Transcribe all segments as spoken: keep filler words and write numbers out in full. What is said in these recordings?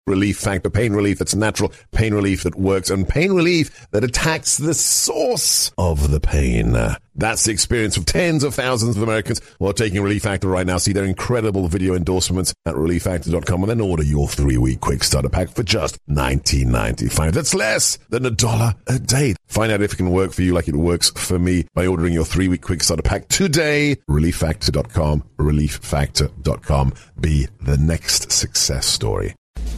Relief Factor. Pain relief that's natural, pain relief that works, and pain relief that attacks the source of the pain. That's the experience of tens of thousands of Americans who are taking Relief Factor right now. See their incredible video endorsements at relief factor dot com and then order your three-week quick starter pack for just nineteen ninety-five. That's less than a dollar a day. Find out if it can work for you like it works for me by ordering your three-week quick starter pack today. relief factor dot com. relief factor dot com. Be the next success story.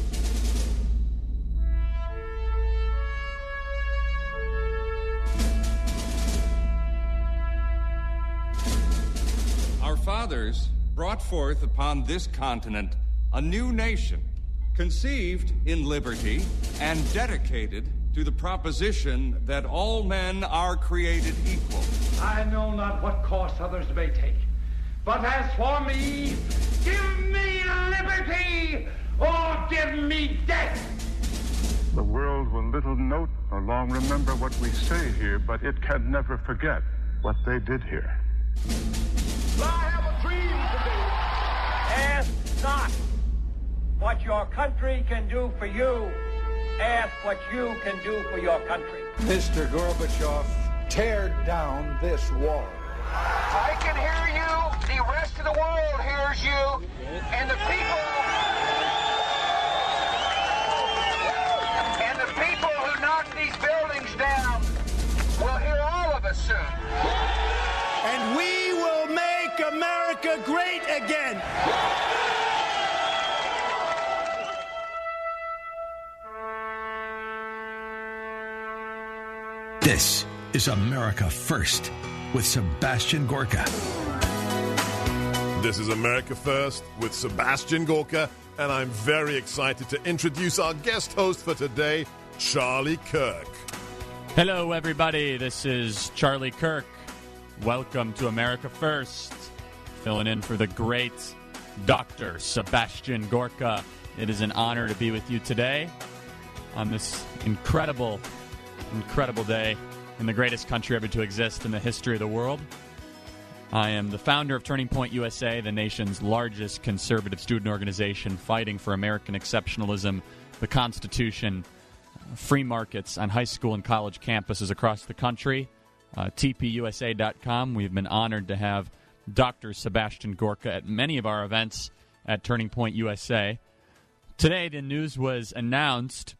Our fathers brought forth upon this continent a new nation, conceived in liberty and dedicated to the proposition that all men are created equal. I know not what course others may take, but as for me, give me liberty or give me death. The world will little note nor long remember what we say here, but it can never forget what they did here. I have a dream today. Ask not what your country can do for you. Ask what you can do for your country. Mister Gorbachev, tear down this wall. I can hear you. The rest of the world hears you. And the people... And the people who knock these buildings down will hear all of us soon. And we will make America great again. This is America First with Sebastian Gorka. This is America First with Sebastian Gorka, and I'm very excited to introduce our guest host for today, Charlie Kirk. Hello, everybody. This is Charlie Kirk. Welcome to America First. Filling in for the great Doctor Sebastian Gorka. It is an honor to be with you today on this incredible, incredible day in the greatest country ever to exist in the history of the world. I am the founder of Turning Point U S A, the nation's largest conservative student organization fighting for American exceptionalism, the Constitution, free markets on high school and college campuses across the country. Uh, T P U S A dot com. We've been honored to have Doctor Sebastian Gorka at many of our events at Turning Point U S A. Today, the news was announced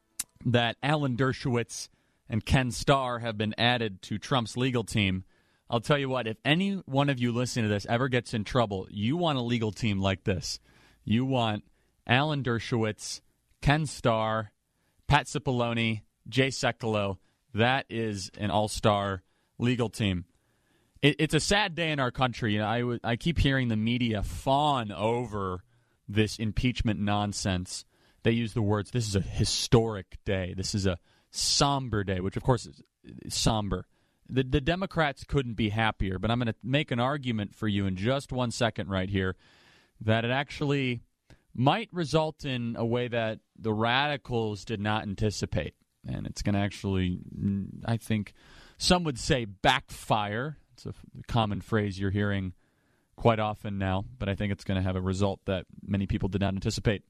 that Alan Dershowitz and Ken Starr have been added to Trump's legal team. I'll tell you what, if any one of you listening to this ever gets in trouble, you want a legal team like this. You want Alan Dershowitz, Ken Starr, Pat Cipollone, Jay Sekulow. That is an all-star legal team. It, it's a sad day in our country. You know, I, w- I keep hearing the media fawn over this impeachment nonsense. They use the words, this is a historic day. This is a somber day, which, of course, is, is somber. The, the Democrats couldn't be happier, but I'm going to make an argument for you in just one second right here that it actually might result in a way that the radicals did not anticipate. And it's going to actually, I think, some would say backfire. It's a common phrase you're hearing quite often now, but I think it's going to have a result that many people did not anticipate.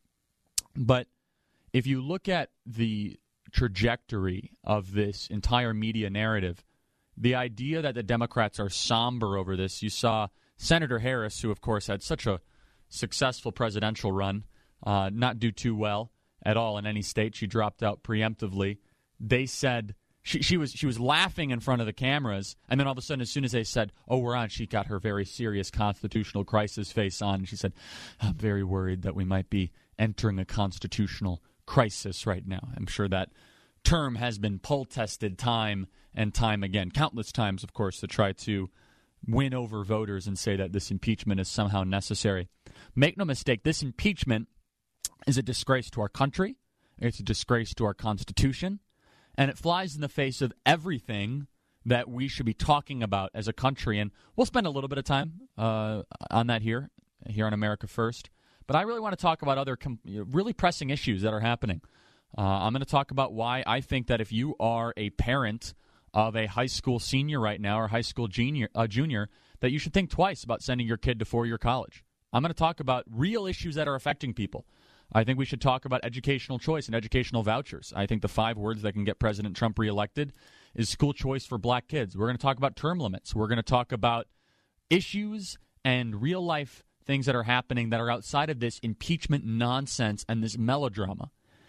But if you look at the trajectory of this entire media narrative, the idea that the Democrats are somber over this, you saw Senator Harris, who, of course, had such a successful presidential run, uh, not do too well at all in any state. She dropped out preemptively. They said she, she was she was laughing in front of the cameras, and then all of a sudden, as soon as they said, "Oh, we're on," she got her very serious constitutional crisis face on, and she said, "I'm very worried that we might be entering a constitutional crisis right now." I'm sure that term has been poll-tested time and time again, countless times, of course, to try to win over voters and say that this impeachment is somehow necessary. Make no mistake, this impeachment is a disgrace to our country. It's a disgrace to our Constitution. And it flies in the face of everything that we should be talking about as a country. And we'll spend a little bit of time uh, on that here, here on America First. But I really want to talk about other com- really pressing issues that are happening. Uh, I'm going to talk about why I think that if you are a parent of a high school senior right now or high school junior, uh, junior, that you should think twice about sending your kid to four-year college. I'm going to talk about real issues that are affecting people. I think we should talk about educational choice and educational vouchers. I think the five words that can get President Trump reelected is school choice for black kids. We're going to talk about term limits. We're going to talk about issues and real-life things that are happening that are outside of this impeachment nonsense and this melodrama.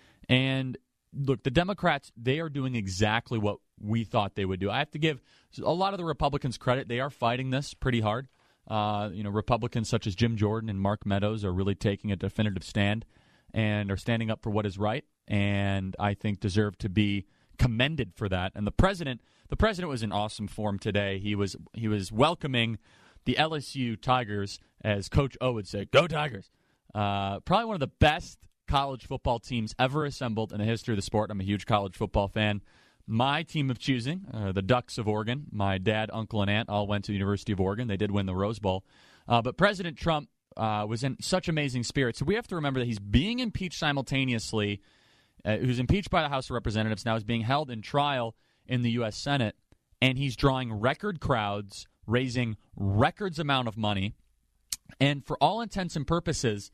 And look, the Democrats, they are doing exactly what we thought they would do. I have to give a lot of the Republicans credit. They are fighting this pretty hard. Uh, you know, Republicans such as Jim Jordan and Mark Meadows are really taking a definitive stand and are standing up for what is right, and I think deserve to be commended for that. And the president, the president was in awesome form today. He was he was welcoming the L S U Tigers, as Coach O would say, "Go Tigers!" Uh, probably one of the best college football teams ever assembled in the history of the sport. I'm a huge college football fan. My team of choosing, uh, the Ducks of Oregon, my dad, uncle, and aunt all went to the University of Oregon. They did win the Rose Bowl. Uh, but President Trump uh, was in such amazing spirits. So we have to remember that he's being impeached simultaneously. Uh, he was impeached by the House of Representatives. Now he's being held in trial in the U S Senate. And he's drawing record crowds, raising records amount of money. And for all intents and purposes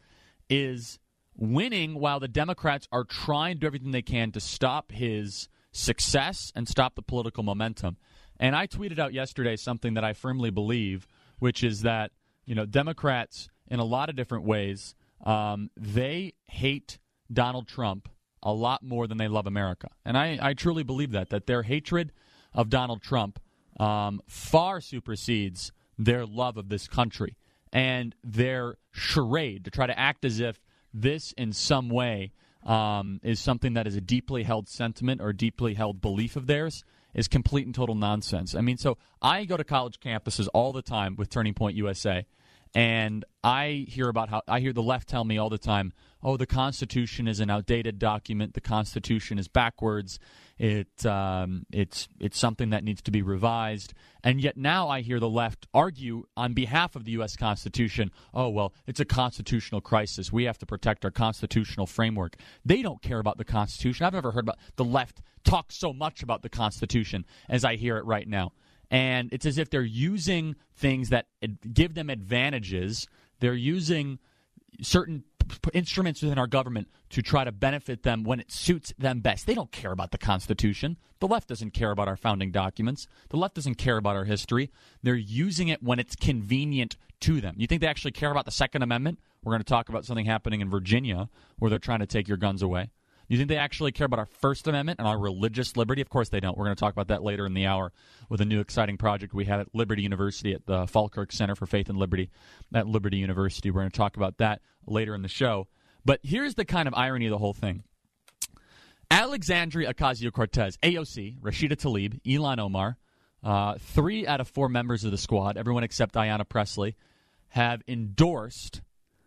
is winning while the Democrats are trying to do everything they can to stop his success and stop the political momentum. And I tweeted out yesterday something that I firmly believe, which is that, you know, Democrats in a lot of different ways, um, they hate Donald Trump a lot more than they love America. And I, I truly believe that, that their hatred of Donald Trump um, far supersedes their love of this country and their charade to try to act as if this in some way um, is something that is a deeply held sentiment or deeply held belief of theirs is complete and total nonsense. I mean, so I go to college campuses all the time with Turning Point U S A, and I hear about how I hear the left tell me all the time, oh, the Constitution is an outdated document. The Constitution is backwards. It um, it's it's something that needs to be revised. And yet now I hear the left argue on behalf of the U S Constitution, oh, well, it's a constitutional crisis. We have to protect our constitutional framework. They don't care about the Constitution. I've never heard about the left talk so much about the Constitution as I hear it right now. And it's as if they're using things that give them advantages. They're using certain p- instruments within our government to try to benefit them when it suits them best. They don't care about the Constitution. The left doesn't care about our founding documents. The left doesn't care about our history. They're using it when it's convenient to them. You think they actually care about the Second Amendment? We're going to talk about something happening in Virginia where they're trying to take your guns away. You think they actually care about our First Amendment and our religious liberty? Of course they don't. We're going to talk about that later in the hour with a new exciting project we have at Liberty University at the Falkirk Center for Faith and Liberty at Liberty University. We're going to talk about that later in the show. But here's the kind of irony of the whole thing. Alexandria Ocasio-Cortez, A O C, Rashida Tlaib, Ilhan Omar, uh, three out of four members of the squad, everyone except Ayanna Pressley, have endorsed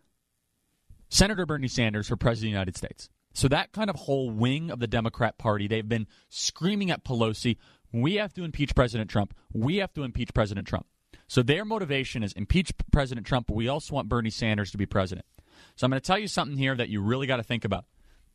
Senator Bernie Sanders for President of the United States. So that kind of whole wing of the Democrat Party, they've been screaming at Pelosi, we have to impeach President Trump. We have to impeach President Trump. So their motivation is impeach President Trump, but we also want Bernie Sanders to be president. So I'm going to tell you something here that you really got to think about.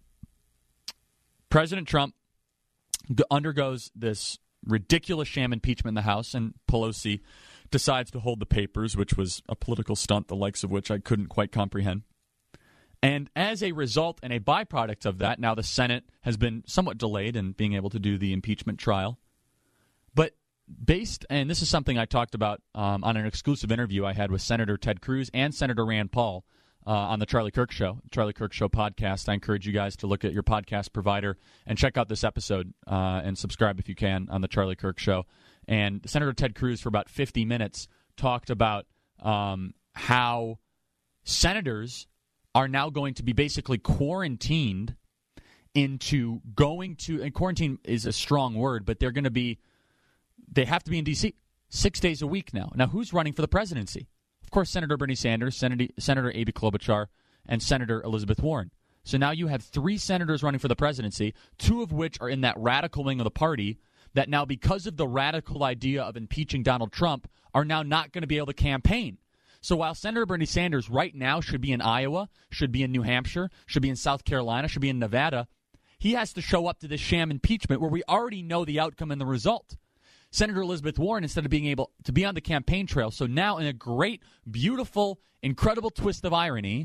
President Trump undergoes this ridiculous sham impeachment in the House, and Pelosi decides to hold the papers, which was a political stunt, the likes of which I couldn't quite comprehend. And as a result and a byproduct of that, now the Senate has been somewhat delayed in being able to do the impeachment trial. But based, and this is something I talked about um, on an exclusive interview I had with Senator Ted Cruz and Senator Rand Paul uh, on the Charlie Kirk Show, Charlie Kirk Show podcast. I encourage you guys to look at your podcast provider and check out this episode uh, and subscribe if you can on the Charlie Kirk Show. And Senator Ted Cruz, for about fifty minutes, talked about um, how senators are now going to be basically quarantined into going to, and quarantine is a strong word, but they're going to be, they have to be in D C six days a week now. Now, who's running for the presidency? Of course, Senator Bernie Sanders, Senator, Senator Amy Klobuchar, and Senator Elizabeth Warren. So now you have three senators running for the presidency, two of which are in that radical wing of the party that now, because of the radical idea of impeaching Donald Trump, are now not going to be able to campaign. So while Senator Bernie Sanders right now should be in Iowa, should be in New Hampshire, should be in South Carolina, should be in Nevada, he has to show up to this sham impeachment where we already know the outcome and the result. Senator Elizabeth Warren, instead of being able to be on the campaign trail, so now in a great, beautiful, incredible twist of irony,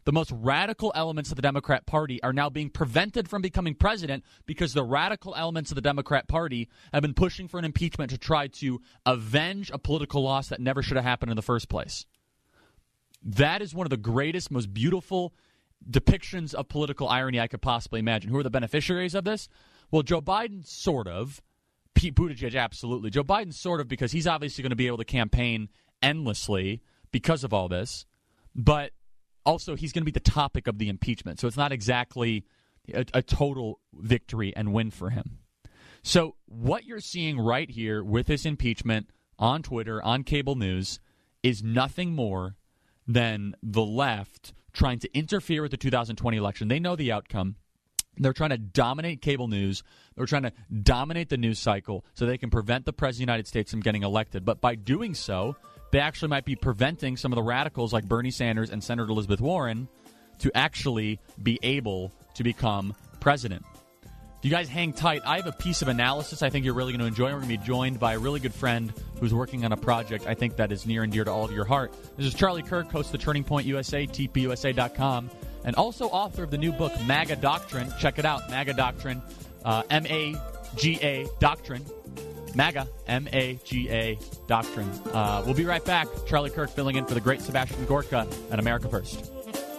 The most radical elements of the Democrat Party are now being prevented from becoming president because the radical elements of the Democrat Party have been pushing for an impeachment to try to avenge a political loss that never should have happened in the first place. That is one of the greatest, most beautiful depictions of political irony I could possibly imagine. Who are the beneficiaries of this? Well, Joe Biden, sort of. Pete Buttigieg, absolutely. Joe Biden, sort of, because he's obviously going to be able to campaign endlessly because of all this. But also, he's going to be the topic of the impeachment. So it's not exactly a, a total victory and win for him. So what you're seeing right here with this impeachment on Twitter, on cable news, is nothing more than the left trying to interfere with the two thousand twenty election. They know the outcome. They're trying to dominate cable news. They're trying to dominate the news cycle so they can prevent the President of the United States from getting elected. But by doing so, they actually might be preventing some of the radicals like Bernie Sanders and Senator Elizabeth Warren to actually be able to become president. If you guys hang tight, I have a piece of analysis I think you're really going to enjoy. We're going to be joined by a really good friend who's working on a project I think that is near and dear to all of your heart. This is Charlie Kirk, host of the Turning Point U S A, T P U S A dot com, and also author of the new book, MAGA Doctrine. Check it out, MAGA Doctrine, uh, M A G A Doctrine. MAGA, M A G A Doctrine. Uh, we'll be right back. Charlie Kirk filling in for the great Sebastian Gorka and America First.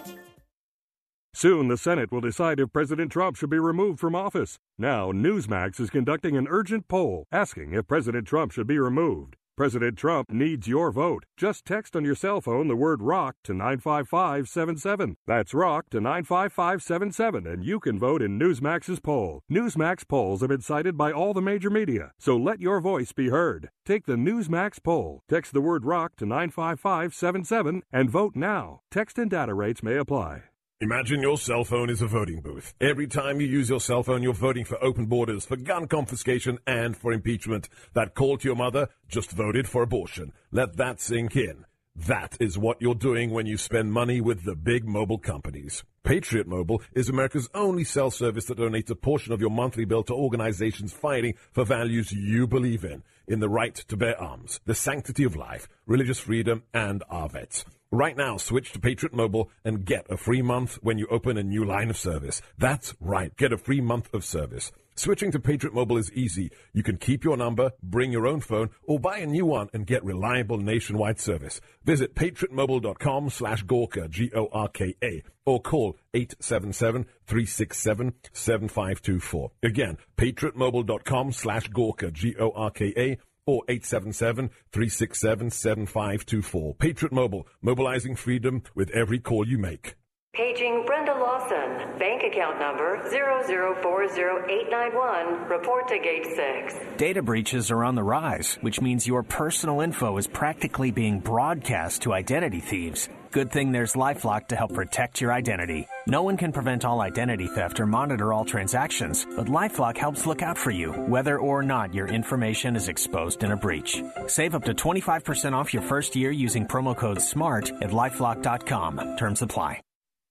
Soon the Senate will decide if President Trump should be removed from office. Now, Newsmax is conducting an urgent poll asking if President Trump should be removed. President Trump needs your vote. Just text on your cell phone the word ROCK to nine five five seven seven. That's ROCK to nine five five seven seven, and you can vote in Newsmax's poll. Newsmax polls have been cited by all the major media, so let your voice be heard. Take the Newsmax poll. Text the word ROCK to nine five five seven seven and vote now. Text and data rates may apply. Imagine your cell phone is a voting booth. Every time you use your cell phone, you're voting for open borders, for gun confiscation, and for impeachment. That call to your mother just voted for abortion. Let that sink in. That is what you're doing when you spend money with the big mobile companies. Patriot Mobile is America's only cell service that donates a portion of your monthly bill to organizations fighting for values you believe in, in the right to bear arms, the sanctity of life, religious freedom, and our vets. Right now, switch to Patriot Mobile and get a free month when you open a new line of service. That's right, get a free month of service. Switching to Patriot Mobile is easy. You can keep your number, bring your own phone, or buy a new one and get reliable nationwide service. Visit patriotmobile.com slash Gorka, G O R K A, or call eight seven seven, three six seven, seven five two four. Again, patriotmobile.com slash Gorka, G O R K A, or eight seven seven, three six seven, seven five two four. Patriot Mobile, mobilizing freedom with every call you make. Paging Brenda Lawson, bank account number zero zero four zero eight nine one, report to gate six. Data breaches are on the rise, which means your personal info is practically being broadcast to identity thieves. Good thing there's LifeLock to help protect your identity. No one can prevent all identity theft or monitor all transactions, but LifeLock helps look out for you, whether or not your information is exposed in a breach. Save up to twenty-five percent off your first year using promo code SMART at LifeLock dot com. Terms apply.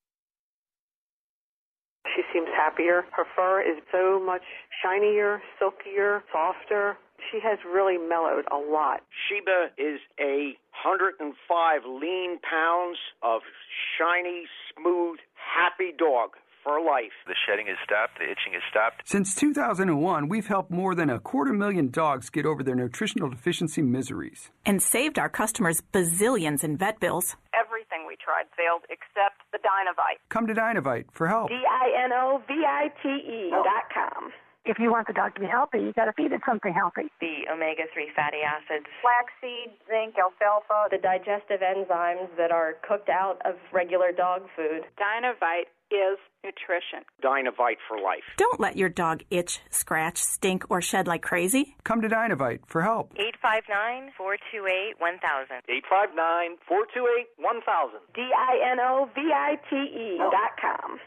She seems happier. Her fur is so much shinier, silkier, softer. She has really mellowed a lot. Sheba is a one hundred five lean pounds of shiny, smooth, happy dog for life. The shedding has stopped. The itching has stopped. Since two thousand one, we've helped more than a quarter million dogs get over their nutritional deficiency miseries. And saved our customers bazillions in vet bills. Everything we tried failed except the Dinovite. Come to Dinovite for help. D I N O V I T E dot com. If you want the dog to be healthy, you got to feed it something healthy. The omega three fatty acids. Flaxseed, zinc, alfalfa. The digestive enzymes that are cooked out of regular dog food. Dinovite is nutrition. Dinovite for life. Don't let your dog itch, scratch, stink, or shed like crazy. Come to Dinovite for help. eight five nine, four two eight, one thousand. eight five nine, four two eight, one thousand. D I N O V I T E dot com.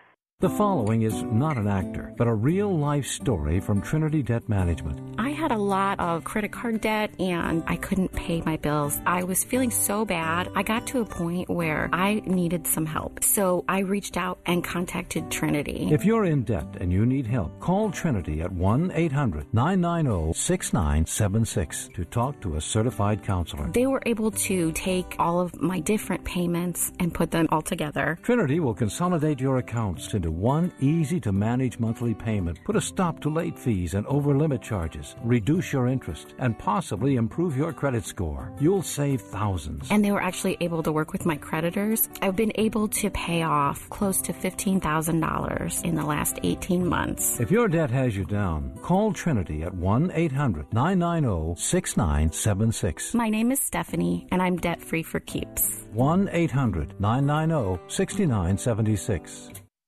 The following is not an actor, but a real-life story from Trinity Debt Management. I had a lot of credit card debt, and I couldn't pay my bills. I was feeling so bad. I got to a point where I needed some help. So I reached out and contacted Trinity. If you're in debt and you need help, call Trinity at one eight hundred nine nine zero six nine seven six to talk to a certified counselor. They were able to take all of my different payments and put them all together. Trinity will consolidate your accounts into one easy-to-manage monthly payment, put a stop to late fees and over-limit charges, reduce your interest, and possibly improve your credit score. You'll save thousands. And they were actually able to work with my creditors. I've been able to pay off close to fifteen thousand dollars in the last eighteen months. If your debt has you down, call Trinity at one eight hundred nine nine zero six nine seven six. My name is Stephanie, and I'm debt-free for keeps. one eight hundred nine nine zero six nine seven six.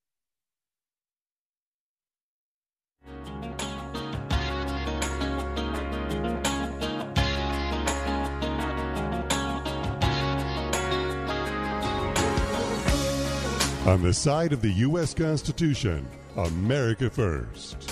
On the side of the U S Constitution, America First.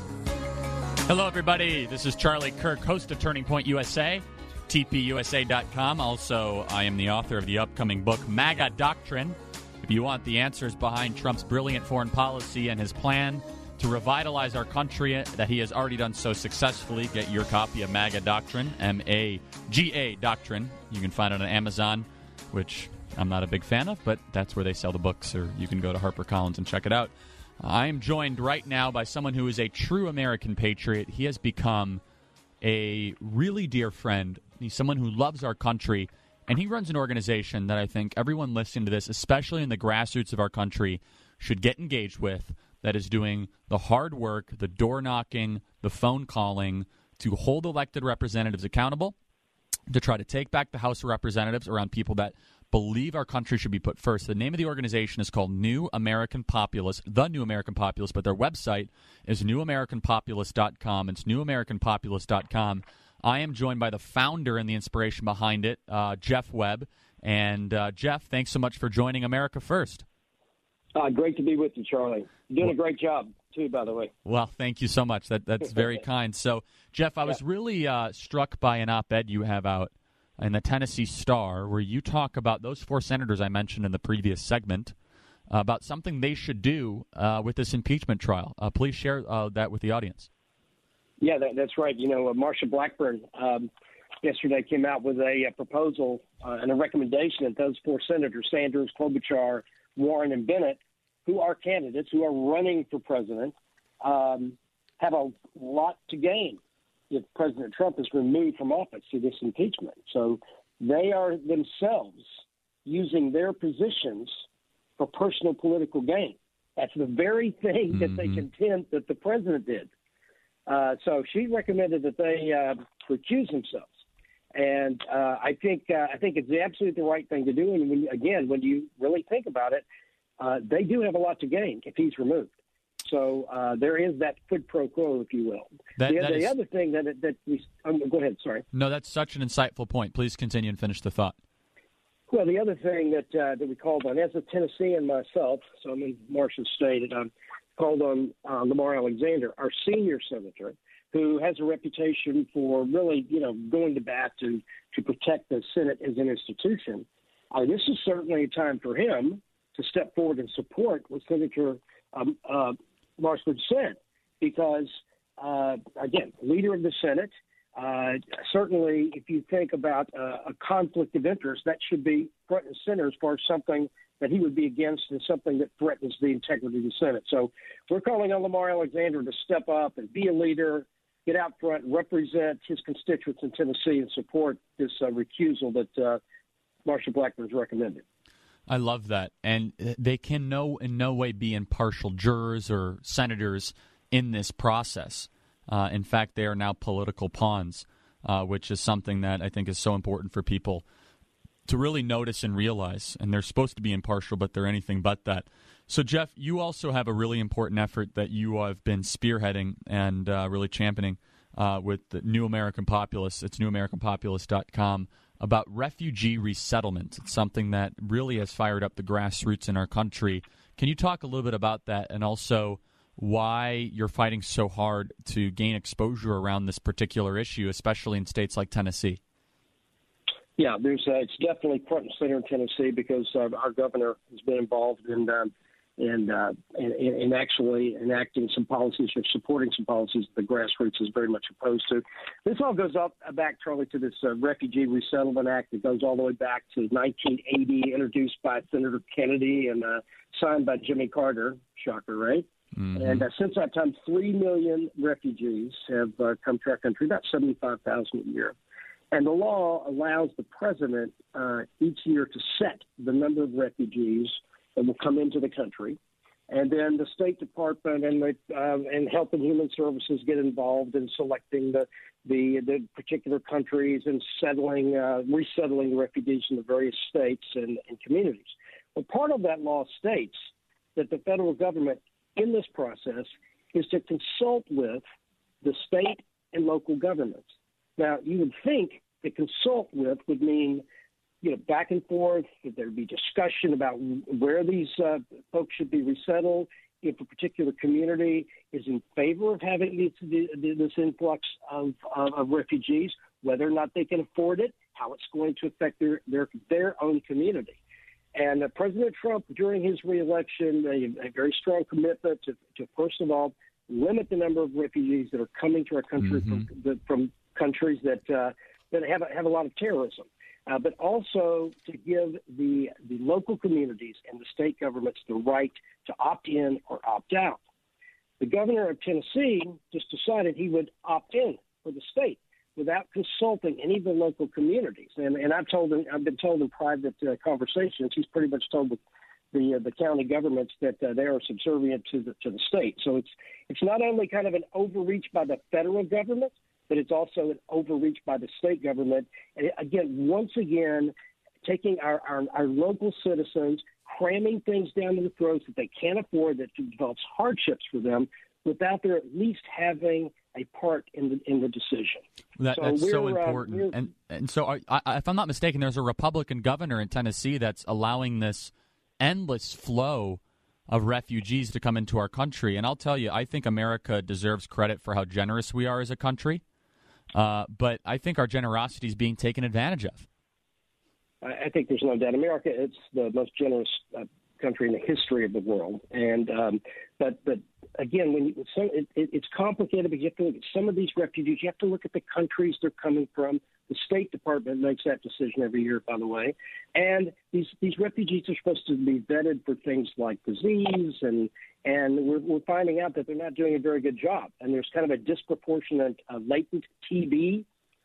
Hello, everybody. This is Charlie Kirk, host of Turning Point U S A, T P U S A dot com. Also, I am the author of the upcoming book, MAGA Doctrine. If you want the answers behind Trump's brilliant foreign policy and his plan to revitalize our country that he has already done so successfully, get your copy of MAGA Doctrine, M A G A Doctrine. You can find it on Amazon, which I'm not a big fan of, but that's where they sell the books, or you can go to HarperCollins and check it out. I am joined right now by someone who is a true American patriot. He has become a really dear friend. He's someone who loves our country, and he runs an organization that I think everyone listening to this, especially in the grassroots of our country, should get engaged with, that is doing the hard work, the door-knocking, the phone calling to hold elected representatives accountable, to try to take back the House of Representatives around people that believe our country should be put first. The name of the organization is called New American Populist, The New American Populist, but their website is new american populist dot com. It's new american populist dot com. I am joined by the founder and the inspiration behind it, uh, Jeff Webb. And, uh, Jeff, thanks so much for joining America First. Uh, great to be with you, Charlie. You're doing well, a great job, too, by the way. Well, thank you so much. That That's very kind. So, Jeff, I was really uh, struck by an op-ed you have out in the Tennessee Star, where you talk about those four senators I mentioned in the previous segment, uh, about something they should do uh, with this impeachment trial. Uh, please share uh, that with the audience. Yeah, that, that's right. You know, uh, Marsha Blackburn um, yesterday came out with a, a proposal uh, and a recommendation that those four senators, Sanders, Klobuchar, Warren, and Bennett, who are candidates, who are running for president, um, have a lot to gain if President Trump is removed from office through this impeachment. So they are themselves using their positions for personal political gain. That's the very thing mm-hmm. that they contend that the president did. Uh, so she recommended that they uh, recuse themselves. And uh, I think uh, I think it's absolutely the right thing to do. And when, again, when you really think about it, uh, they do have a lot to gain if he's removed. So uh, there is that quid pro quo, if you will. That, the that the is... other thing that that we um, go ahead. Sorry. No, that's such an insightful point. Please continue and finish the thought. Well, the other thing that uh, that we called on, as a Tennessean myself, so I'm in Marsha's state, and I'm called on uh, Lamar Alexander, our senior senator, who has a reputation for really, you know, going to bat to to protect the Senate as an institution. Uh, this is certainly a time for him to step forward and support what Senator um, uh, Marshall said, because, uh, again, leader of the Senate, uh, certainly if you think about uh, a conflict of interest, that should be front and center as far as something that he would be against and something that threatens the integrity of the Senate. So we're calling on Lamar Alexander to step up and be a leader, get out front, represent his constituents in Tennessee, and support this uh, recusal that uh, Marsha Blackburn's recommended. I love that. And they can no in no way be impartial jurors or senators in this process. Uh, in fact, they are now political pawns, uh, which is something that I think is so important for people to really notice and realize. And they're supposed to be impartial, but they're anything but that. So, Jeff, you also have a really important effort that you have been spearheading and uh, really championing uh, with the New American Populist. It's new american populist dot com. About refugee resettlement. It's something that really has fired up the grassroots in our country. Can you talk a little bit about that and also why you're fighting so hard to gain exposure around this particular issue, especially in states like Tennessee? Yeah, there's uh, it's definitely front and center in Tennessee because uh, our governor has been involved in um, in, uh, in in actually enacting some policies or supporting some policies that the grassroots is very much opposed to. This all goes up back, Charlie, to this uh, Refugee Resettlement Act that goes all the way back to nineteen eighty, introduced by Senator Kennedy and uh, signed by Jimmy Carter. Shocker, right? Mm-hmm. And uh, since that time, three million refugees have uh, come to our country, about seventy-five thousand a year. And the law allows the president uh, each year to set the number of refugees that will come into the country. And then the State Department and the uh, and Health and Human Services get involved in selecting the the, the particular countries and settling, uh, resettling the refugees in the various states and, and communities. Well, part of that law states that the federal government in this process is to consult with the state and local governments. Now, you would think that consult with would mean, you know, back and forth, that there would be discussion about where these uh, folks should be resettled, if a particular community is in favor of having this, this influx of, of, of refugees, whether or not they can afford it, how it's going to affect their, their, their own community. And uh, President Trump, during his reelection, a, a very strong commitment to, to, first of all, limit the number of refugees that are coming to our country mm-hmm. from, from countries that uh, that have a, have a lot of terrorism, uh, but also to give the the local communities and the state governments the right to opt in or opt out. The governor of Tennessee just decided he would opt in for the state without consulting any of the local communities. And, and I've told him, I've been told in private uh, conversations, he's pretty much told the the, uh, the county governments that uh, they are subservient to the to the state. So it's it's not only kind of an overreach by the federal government, but it's also an overreach by the state government. And again, once again, taking our, our, our local citizens, cramming things down to the throats that they can't afford, that develops hardships for them, without their at least having a part in the in the decision. That, so that's so uh, important. and and so, I, I, if I'm not mistaken, there's a Republican governor in Tennessee that's allowing this endless flow of refugees to come into our country. And I'll tell you, I think America deserves credit for how generous we are as a country. Uh, but I think our generosity is being taken advantage of. I think there's no doubt. America, it's the most generous uh, country in the history of the world. And um, but but again, when you, so it, it, it's complicated. But you have to look at some of these refugees. You have to look at the countries they're coming from. The State Department makes that decision every year, by the way. And these these refugees are supposed to be vetted for things like disease, and and we're, we're finding out that they're not doing a very good job. And there's kind of a disproportionate uh, latent T B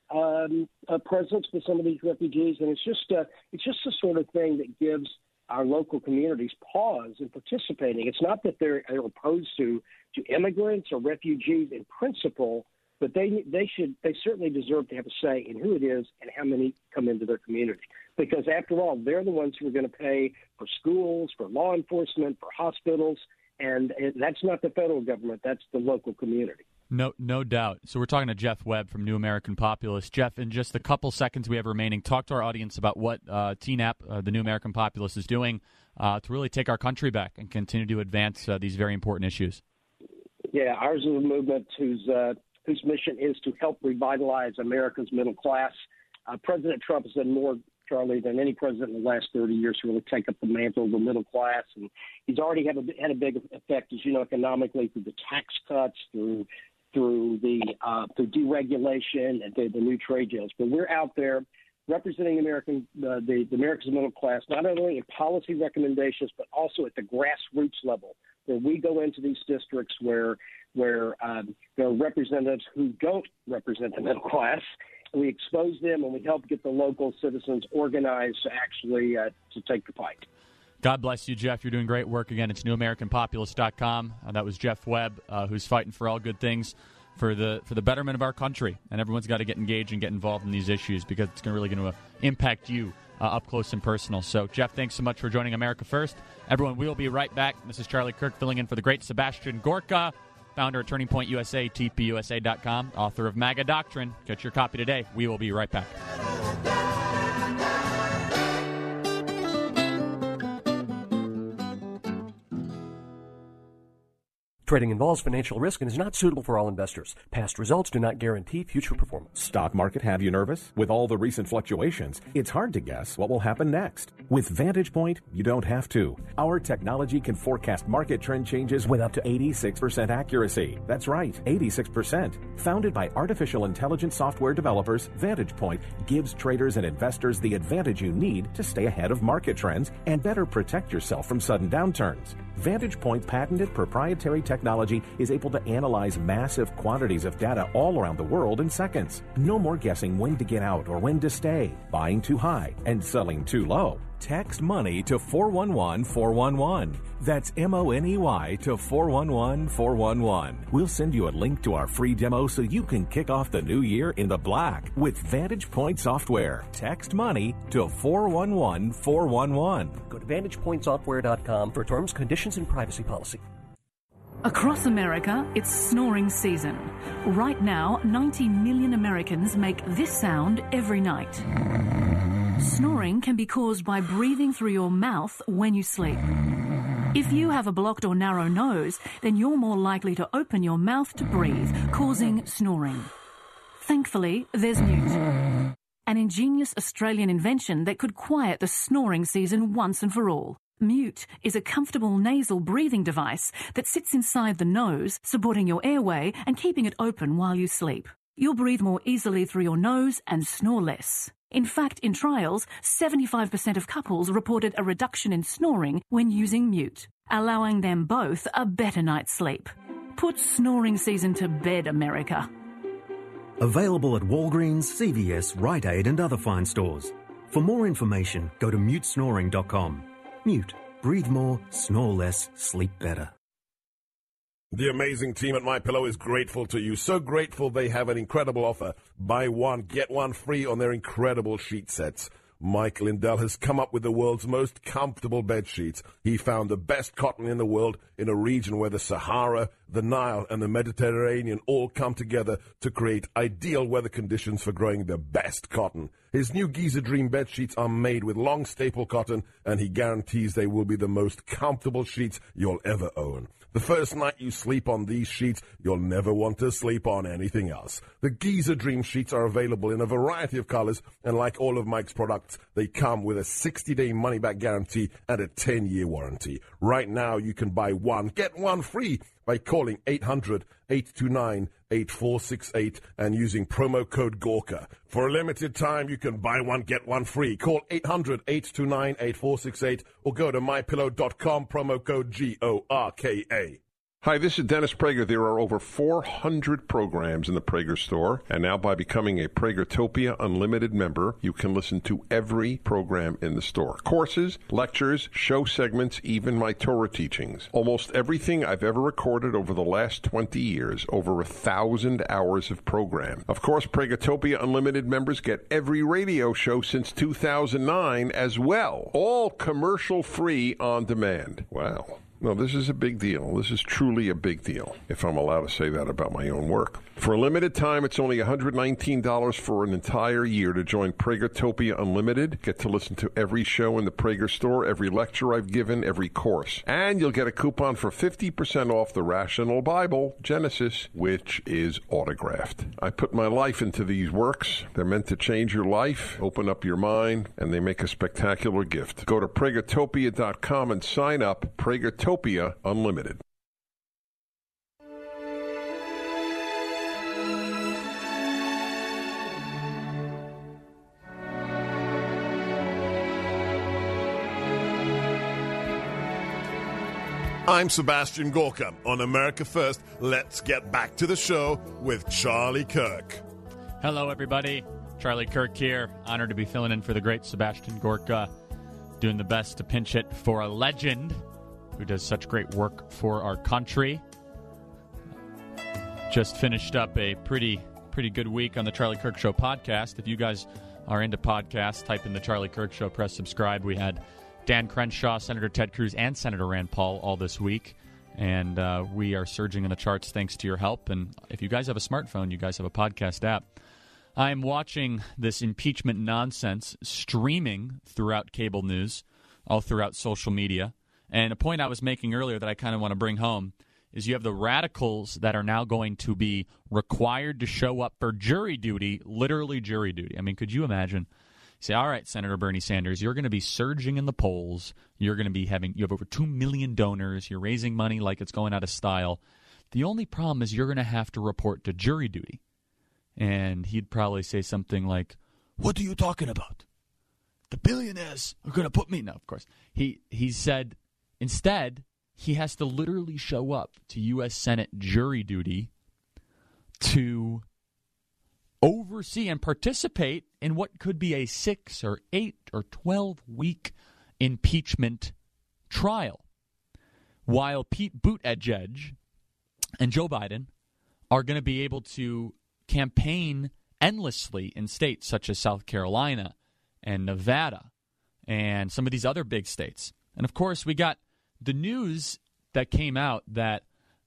um, uh, presence with some of these refugees, and it's just uh, it's just the sort of thing that gives our local communities pause in participating. It's not that they're opposed to to immigrants or refugees in principle, but they they should they certainly deserve to have a say in who it is and how many come into their community. Because after all, they're the ones who are going to pay for schools, for law enforcement, for hospitals, and, and that's not the federal government. That's the local community. No, no doubt. So we're talking to Jeff Webb from New American Populist. Jeff, in just the couple seconds we have remaining, talk to our audience about what uh, T N A P, uh, the New American Populist, is doing uh, to really take our country back and continue to advance uh, these very important issues. Yeah, ours is a movement whose uh, whose mission is to help revitalize America's middle class. Uh, President Trump has done more, Charlie, than any president in the last thirty years to really take up the mantle of the middle class. And he's already had a, had a big effect, as you know, economically through the tax cuts, through through the uh, through deregulation and the, the new trade deals. But we're out there representing American uh, the, the America's middle class, not only in policy recommendations, but also at the grassroots level, where we go into these districts where where um, there are representatives who don't represent the middle class. And we expose them and we help get the local citizens organized to actually uh, to take the fight. God bless you, Jeff. You're doing great work. Again, it's new american populist dot com. Uh, that was Jeff Webb, uh, who's fighting for all good things for the for the betterment of our country. And everyone's got to get engaged and get involved in these issues because it's gonna really going to uh, impact you uh, up close and personal. So, Jeff, thanks so much for joining America First. Everyone, we'll be right back. This is Charlie Kirk filling in for the great Sebastian Gorka, founder at Turning Point U S A, T P U S A dot com, author of MAGA Doctrine. Get your copy today. We will be right back. Trading involves financial risk and is not suitable for all investors. Past results do not guarantee future performance. Stock market have you nervous? With all the recent fluctuations, it's hard to guess what will happen next. With Vantage Point, you don't have to. Our technology can forecast market trend changes with up to eighty-six percent accuracy. That's right, eighty-six percent. Founded by artificial intelligence software developers, Vantage Point gives traders and investors the advantage you need to stay ahead of market trends and better protect yourself from sudden downturns. Vantage Point's patented proprietary technology is able to analyze massive quantities of data all around the world in seconds. No more guessing when to get out or when to stay, buying too high and selling too low. Text money to four one one four one one. That's M O N E Y to four one one four one one. We'll send you a link to our free demo so you can kick off the new year in the black with Vantage Point software. Text money to four one one four one one. Go to vantage point software dot com for terms, conditions, and privacy policy. Across America, it's snoring season. Right now, ninety million Americans make this sound every night. Snoring can be caused by breathing through your mouth when you sleep. If you have a blocked or narrow nose, then you're more likely to open your mouth to breathe, causing snoring. Thankfully, there's Mute, an ingenious Australian invention that could quiet the snoring season once and for all. Mute is a comfortable nasal breathing device that sits inside the nose, supporting your airway and keeping it open while you sleep. You'll breathe more easily through your nose and snore less. In fact, in trials, seventy-five percent of couples reported a reduction in snoring when using Mute, allowing them both a better night's sleep. Put snoring season to bed, America. Available at Walgreens, C V S, Rite Aid and other fine stores. For more information, go to mute snoring dot com. Mute. Breathe more, snore less, sleep better. The amazing team at MyPillow is grateful to you. So grateful they have an incredible offer. Buy one, get one free on their incredible sheet sets. Mike Lindell has come up with the world's most comfortable bed sheets. He found the best cotton in the world in a region where the Sahara, the Nile, and the Mediterranean all come together to create ideal weather conditions for growing the best cotton. His new Giza Dream bed sheets are made with long staple cotton, and he guarantees they will be the most comfortable sheets you'll ever own. The first night you sleep on these sheets, you'll never want to sleep on anything else. The Giza Dream sheets are available in a variety of colors, and like all of Mike's products, they come with a sixty-day money-back guarantee and a ten-year warranty. Right now, you can buy one, get one free by calling eight hundred, eight two nine, eight four six eight and using promo code Gorka. For a limited time, you can buy one, get one free. Call eight hundred, eight two nine, eight four six eight or go to my pillow dot com, promo code G O R K A. Hi, this is Dennis Prager. There are over four hundred programs in the Prager store, and now by becoming a Pragertopia Unlimited member, you can listen to every program in the store. Courses, lectures, show segments, even my Torah teachings. Almost everything I've ever recorded over the last twenty years, over a thousand hours of program. Of course, Pragertopia Unlimited members get every radio show since two thousand nine as well, all commercial-free on demand. Wow. No, this is a big deal. This is truly a big deal, if I'm allowed to say that about my own work. For a limited time, it's only one hundred nineteen dollars for an entire year to join Pragertopia Unlimited. Get to listen to every show in the Prager store, every lecture I've given, every course. And you'll get a coupon for fifty percent off the Rational Bible, Genesis, which is autographed. I put my life into these works. They're meant to change your life, open up your mind, and they make a spectacular gift. Go to Pragertopia dot com and sign up. Pragertopia Unlimited. I'm Sebastian Gorka. On America First, let's get back to the show with Charlie Kirk. Hello, everybody. Charlie Kirk here. Honored to be filling in for the great Sebastian Gorka. Doing the best to pinch hit for a legend who does such great work for our country. Just finished up a pretty pretty good week on the Charlie Kirk Show podcast. If you guys are into podcasts, type in the Charlie Kirk Show, press subscribe. We had Dan Crenshaw, Senator Ted Cruz, and Senator Rand Paul all this week. And uh, we are surging in the charts thanks to your help. And if you guys have a smartphone, you guys have a podcast app. I'm watching this impeachment nonsense streaming throughout cable news, all throughout social media. And a point I was making earlier that I kind of want to bring home is you have the radicals that are now going to be required to show up for jury duty, literally jury duty. I mean, could you imagine? Say, all right, Senator Bernie Sanders, you're going to be surging in the polls. You're going to be having, you have over two million donors. You're raising money like it's going out of style. The only problem is you're going to have to report to jury duty. And he'd probably say something like, what are you talking about? The billionaires are going to put me. No, of course. He, he said, instead, he has to literally show up to U S Senate jury duty to oversee and participate in what could be a six or eight or twelve week impeachment trial, while Pete Buttigieg and Joe Biden are going to be able to campaign endlessly in states such as South Carolina and Nevada and some of these other big states. And of course, we got the news that came out that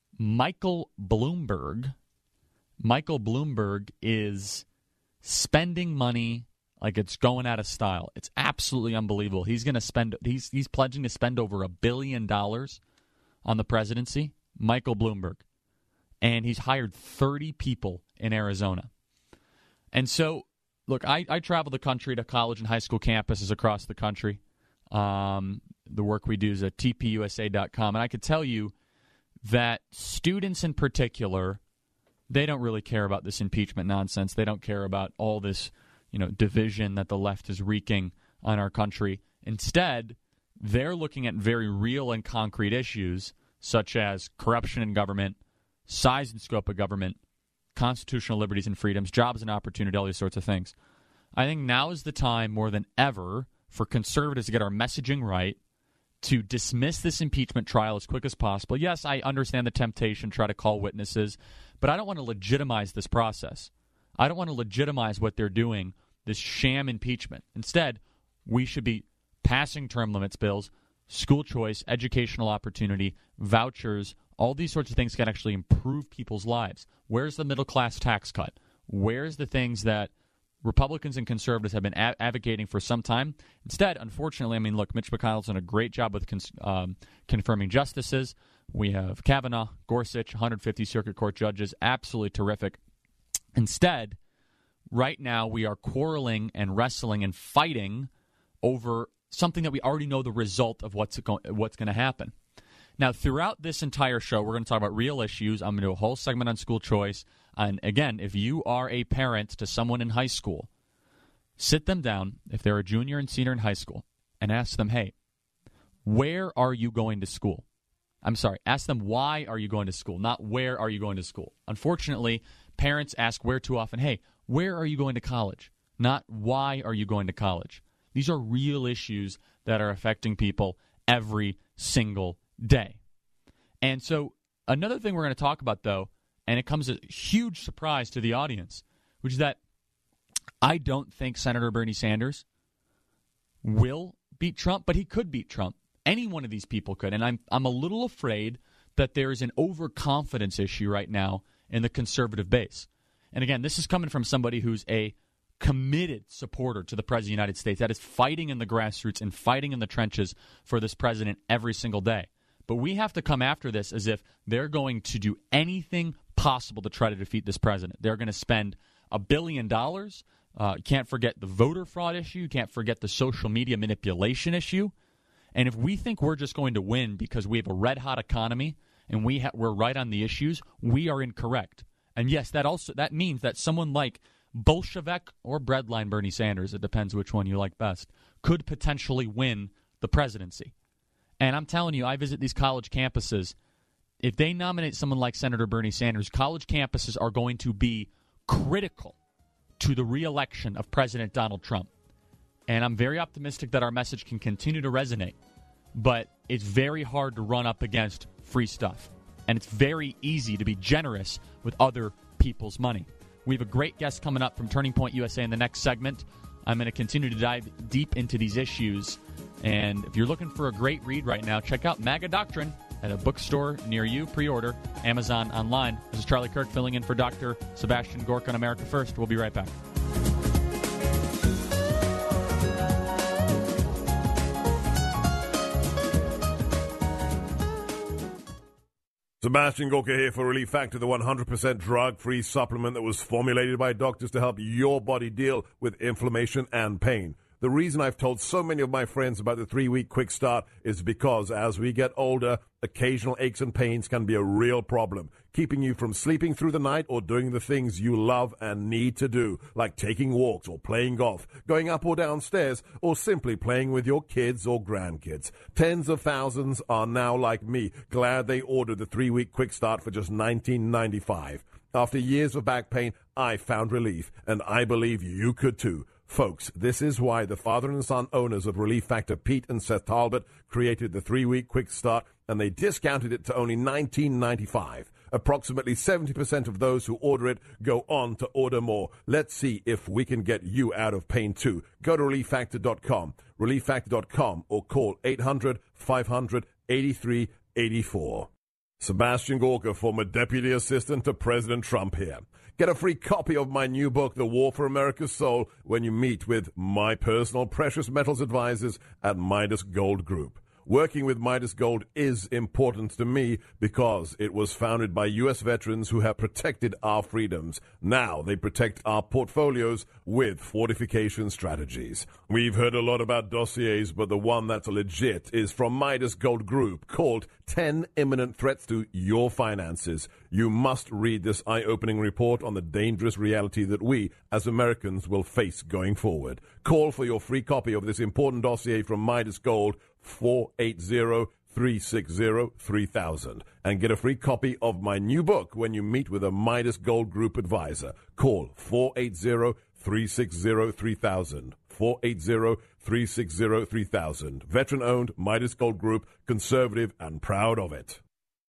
Michael Bloomberg Michael Bloomberg is spending money like it's going out of style. It's absolutely unbelievable. He's going to spend. He's he's pledging to spend over a billion dollars on the presidency. Michael Bloomberg, and he's hired thirty people in Arizona. And so, look, I, I travel the country to college and high school campuses across the country. Um, the work we do is at T P U S A dot com, and I could tell you that students in particular, they don't really care about this impeachment nonsense. They don't care about all this, you know, division that the left is wreaking on our country. Instead, they're looking at very real and concrete issues such as corruption in government, size and scope of government, constitutional liberties and freedoms, jobs and opportunity, all these sorts of things. I think now is the time more than ever for conservatives to get our messaging right, to dismiss this impeachment trial as quick as possible. Yes, I understand the temptation to try to call witnesses, but I don't want to legitimize this process. I don't want to legitimize what they're doing, this sham impeachment. Instead, we should be passing term limits bills, school choice, educational opportunity, vouchers, all these sorts of things can actually improve people's lives. Where's the middle-class tax cut? Where's the things that Republicans and conservatives have been a- advocating for some time? Instead, unfortunately, I mean, look, Mitch McConnell's done a great job with cons- um, confirming justices. We have Kavanaugh, Gorsuch, one hundred fifty Circuit Court judges, absolutely terrific. Instead, right now we are quarreling and wrestling and fighting over something that we already know the result of what's go- what's going to happen. Now, throughout this entire show, we're going to talk about real issues. I'm going to do a whole segment on school choice. And again, if you are a parent to someone in high school, sit them down, if they're a junior and senior in high school, and ask them, hey, where are you going to school? I'm sorry, ask them why are you going to school, not where are you going to school. Unfortunately, parents ask where too often, hey, where are you going to college? Not why are you going to college. These are real issues that are affecting people every single day. And so another thing we're going to talk about, though, and it comes as a huge surprise to the audience, which is that I don't think Senator Bernie Sanders will beat Trump, but he could beat Trump. Any one of these people could. And I'm I'm a little afraid that there is an overconfidence issue right now in the conservative base. And again, this is coming from somebody who's a committed supporter to the President of the United States, that is fighting in the grassroots and fighting in the trenches for this president every single day. But we have to come after this as if they're going to do anything possible to try to defeat this president. They're going to spend a billion dollars. Uh, you can't forget the voter fraud issue. You can't forget the social media manipulation issue. And if we think we're just going to win because we have a red-hot economy and we ha- we're right on the issues, we are incorrect. And yes, that also that means that someone like Bolshevik or breadline Bernie Sanders, it depends which one you like best, could potentially win the presidency. And I'm telling you, I visit these college campuses. If they nominate someone like Senator Bernie Sanders, college campuses are going to be critical to the re-election of President Donald Trump. And I'm very optimistic that our message can continue to resonate. But it's very hard to run up against free stuff. And it's very easy to be generous with other people's money. We have a great guest coming up from Turning Point U S A in the next segment. I'm going to continue to dive deep into these issues. And if you're looking for a great read right now, check out MAGA Doctrine at a bookstore near you. Pre-order, Amazon, online. This is Charlie Kirk filling in for Doctor Sebastian Gorka on America First. We'll be right back. Sebastian Gorka here for Relief Factor, the one hundred percent drug-free supplement that was formulated by doctors to help your body deal with inflammation and pain. The reason I've told so many of my friends about the three-week quick start is because as we get older, occasional aches and pains can be a real problem, keeping you from sleeping through the night or doing the things you love and need to do, like taking walks or playing golf, going up or down stairs, or simply playing with your kids or grandkids. Tens of thousands are now like me, glad they ordered the three-week quick start for just nineteen ninety-five dollars. After years of back pain, I found relief, and I believe you could too. Folks, this is why the father and son owners of Relief Factor, Pete and Seth Talbot, created the three-week quick start, and they discounted it to only nineteen ninety-five dollars. Approximately seventy percent of those who order it go on to order more. Let's see if we can get you out of pain too. Go to relief factor dot com, relief factor dot com, or call eight hundred, five hundred, eighty-three eighty-four. Sebastian Gorka, former Deputy Assistant to President Trump here. Get a free copy of my new book, The War for America's Soul, when you meet with my personal precious metals advisors at Midas Gold Group. Working with Midas Gold is important to me because it was founded by U S veterans who have protected our freedoms. Now they protect our portfolios with fortification strategies. We've heard a lot about dossiers, but the one that's legit is from Midas Gold Group, called ten Imminent Threats to Your Finances. You must read this eye-opening report on the dangerous reality that we, as Americans, will face going forward. Call for your free copy of this important dossier from Midas Gold, four eight zero, three six zero, three thousand, and get a free copy of my new book when you meet with a Midas Gold Group advisor. Call four eight zero, three six zero, three thousand, four eight zero, three six zero, three thousand. Veteran-owned Midas Gold Group, conservative and proud of it.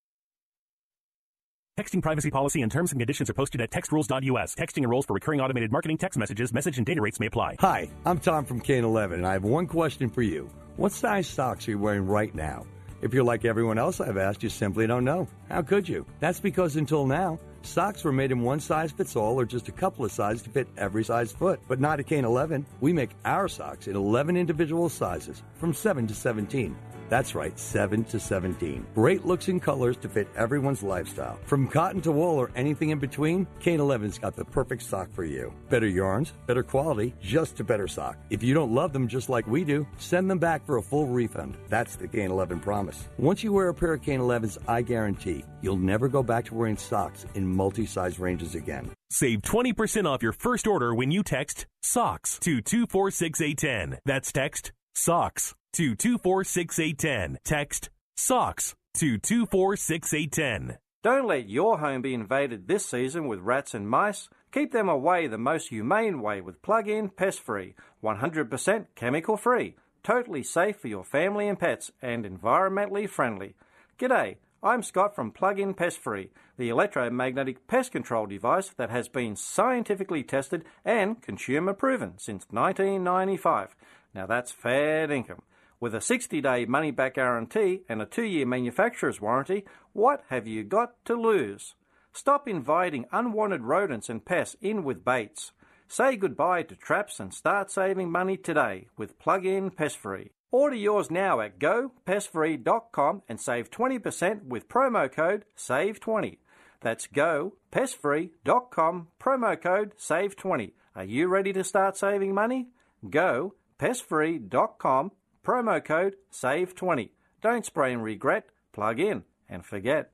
Texting privacy policy and terms and conditions are posted at text rules dot U S. Texting enrolls for recurring automated marketing text messages. Message and data rates may apply. Hi, I'm Tom from Kane eleven, and I have one question for you. What size socks are you wearing right now? If you're like everyone else I've asked, you simply don't know. How could you? That's because until now, socks were made in one size fits all or just a couple of sizes to fit every size foot. But not at Kane eleven. We make our socks in eleven individual sizes from seven to seventeen. That's right, seven to seventeen. Great looks and colors to fit everyone's lifestyle. From cotton to wool or anything in between, Kane eleven's got the perfect sock for you. Better yarns, better quality, just a better sock. If you don't love them just like we do, send them back for a full refund. That's the Kane eleven promise. Once you wear a pair of Kane elevens, I guarantee you'll never go back to wearing socks in multi-size ranges again. Save twenty percent off your first order when you text SOCKS to two four six eight one zero. That's text SOCKS to two four six eight one zero. Text SOCKS to two four six eight one zero. Don't let your home be invaded this season with rats and mice. Keep them away the most humane way with Plug-in Pest Free, one hundred percent chemical free, totally safe for your family and pets, and environmentally friendly. G'day, I'm Scott from Plug-in Pest Free, the electromagnetic pest control device that has been scientifically tested and consumer proven since nineteen ninety-five. Now that's fair income. With a sixty-day money-back guarantee and a two-year manufacturer's warranty, what have you got to lose? Stop inviting unwanted rodents and pests in with baits. Say goodbye to traps and start saving money today with Plug-in Pest Free. Order yours now at go pest free dot com and save twenty percent with promo code save twenty. That's go pest free dot com, promo code save twenty. Are you ready to start saving money? Go pest free dot com, promo code save twenty. Don't spray and regret, plug in and forget.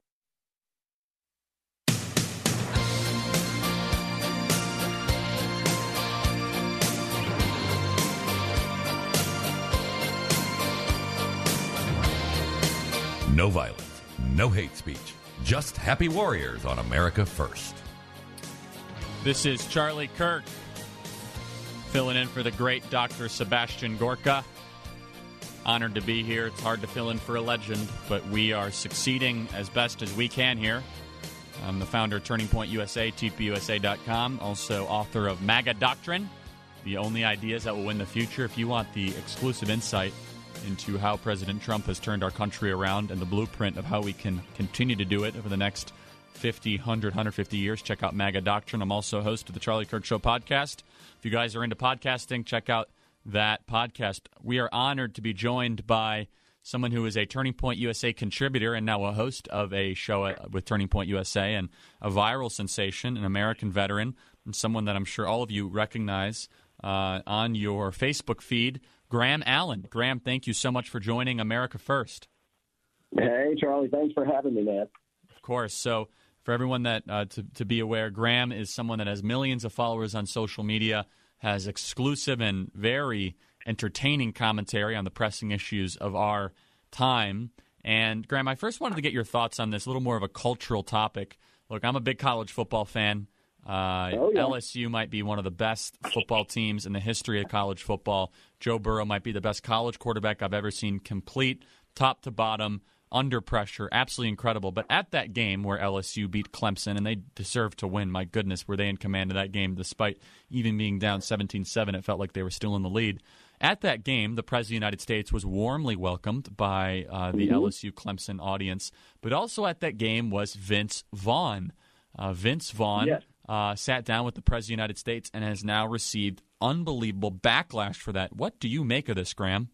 No violence, no hate speech, just happy warriors on America First. This is Charlie Kirk, filling in for the great Doctor Sebastian Gorka. Honored to be here. It's hard to fill in for a legend, but we are succeeding as best as we can here. I'm the founder of Turning Point U S A, T P U S A dot com, also author of MAGA Doctrine, the only ideas that will win the future. If you want the exclusive insight into how President Trump has turned our country around and the blueprint of how we can continue to do it over the next fifty, one hundred, one hundred fifty years, check out MAGA Doctrine. I'm also host of the Charlie Kirk Show podcast. If you guys are into podcasting, check out that podcast. We are honored to be joined by someone who is a Turning Point U S A contributor and now a host of a show at, with Turning Point U S A, and a viral sensation, an American veteran, and someone that I'm sure all of you recognize uh, on your Facebook feed, Graham Allen. Graham, thank you so much for joining America First. Hey, Charlie, thanks for having me, man. Of course. So for everyone that uh, to, to be aware, Graham is someone that has millions of followers on social media, has exclusive and very entertaining commentary on the pressing issues of our time. And, Graham, I first wanted to get your thoughts on this, a little more of a cultural topic. Look, I'm a big college football fan. Uh, oh, yeah. L S U might be one of the best football teams in the history of college football. Joe Burrow might be the best college quarterback I've ever seen, complete, top to bottom, under pressure, absolutely incredible. But at that game where L S U beat Clemson, and they deserved to win, my goodness, were they in command of that game despite even being down seventeen seven. It felt like they were still in the lead. At that game, the President of the United States was warmly welcomed by uh, the mm-hmm. L S U-Clemson audience. But also at that game was Vince Vaughn. Uh, Vince Vaughn yes. uh, sat down with the President of the United States and has now received unbelievable backlash for that. What do you make of this, Graham?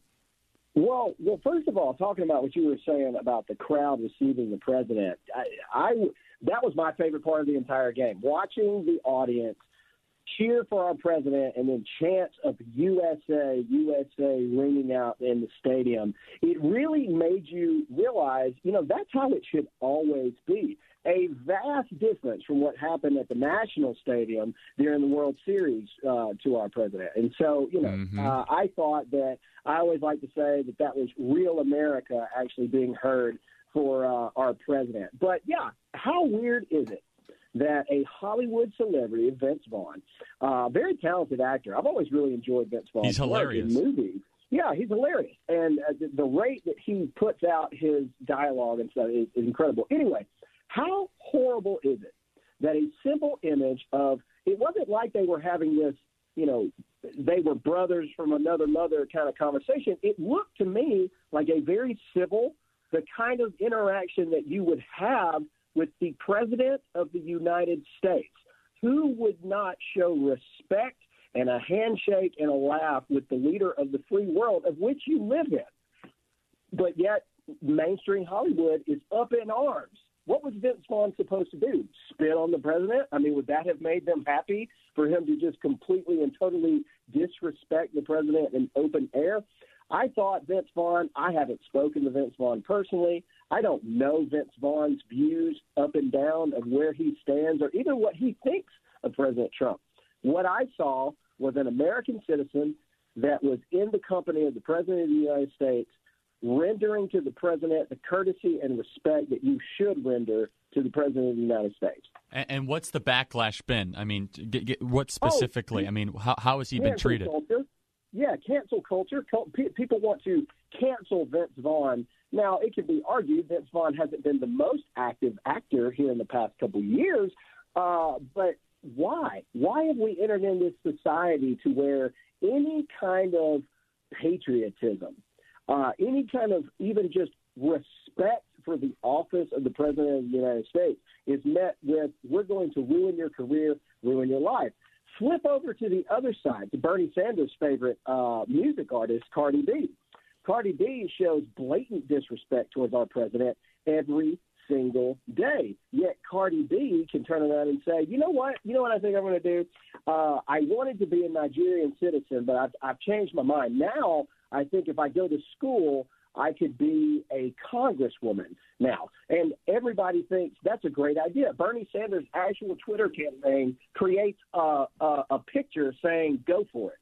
Well, well, first of all, talking about what you were saying about the crowd receiving the president, I, I that was my favorite part of the entire game. Watching the audience cheer for our president and then chants of U S A, U S A ringing out in the stadium, it really made you realize, you know, that's how it should always be. A vast difference from what happened at the National Stadium during the World Series uh, to our president. And so, you know, mm-hmm. uh, I thought that I always like to say that that was real America actually being heard for uh, our president. But, yeah, how weird is it that a Hollywood celebrity, Vince Vaughn, uh, very talented actor. I've always really enjoyed Vince Vaughn. He's hilarious. In movies. Yeah, he's hilarious. And uh, the, the rate that he puts out his dialogue and stuff is, is incredible. Anyway, how horrible is it that a simple image of – it wasn't like they were having this, you know, they were brothers from another mother kind of conversation. It looked to me like a very civil, the kind of interaction that you would have with the President of the United States. Who would not show respect and a handshake and a laugh with the leader of the free world of which you live in? But yet mainstream Hollywood is up in arms. What was Vince Vaughn supposed to do? Spit on the president? I mean, would that have made them happy for him to just completely and totally disrespect the president in open air? I thought Vince Vaughn, I haven't spoken to Vince Vaughn personally. I don't know Vince Vaughn's views up and down of where he stands or even what he thinks of President Trump. What I saw was an American citizen that was in the company of the President of the United States, rendering to the president the courtesy and respect that you should render to the president of the United States. And, and what's the backlash been? I mean, get, get, what specifically? Oh, I mean, how, how has he been treated? Culture. Yeah, cancel culture. People want to cancel Vince Vaughn. Now, it can be argued Vince Vaughn hasn't been the most active actor here in the past couple of years, uh, but why? Why have we entered in this society to where any kind of patriotism, Uh, any kind of even just respect for the office of the President of the United States is met with, we're going to ruin your career, ruin your life. Flip over to the other side, to Bernie Sanders' favorite uh, music artist, Cardi B. Cardi B shows blatant disrespect towards our president every single day. Yet Cardi B can turn around and say, you know what? You know what I think I'm going to do? Uh, I wanted to be a Nigerian citizen, but I've, I've changed my mind. Now I think if I go to school, I could be a congresswoman now. And everybody thinks that's a great idea. Bernie Sanders' actual Twitter campaign creates a, a, a picture saying, go for it.